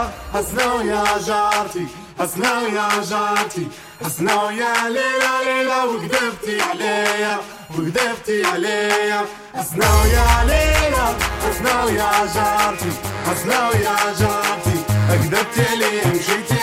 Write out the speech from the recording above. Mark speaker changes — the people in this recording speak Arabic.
Speaker 1: حسنا ويا جارتي، حسنا ويا جارتي، حسنا ويا ليلى ليلى وكذبتي عليا، وكذبتي عليا. حسنا ويا ليلى، حسنا ويا جارتي، حسنا ويا جارتي، كذبتي عليا مشيتي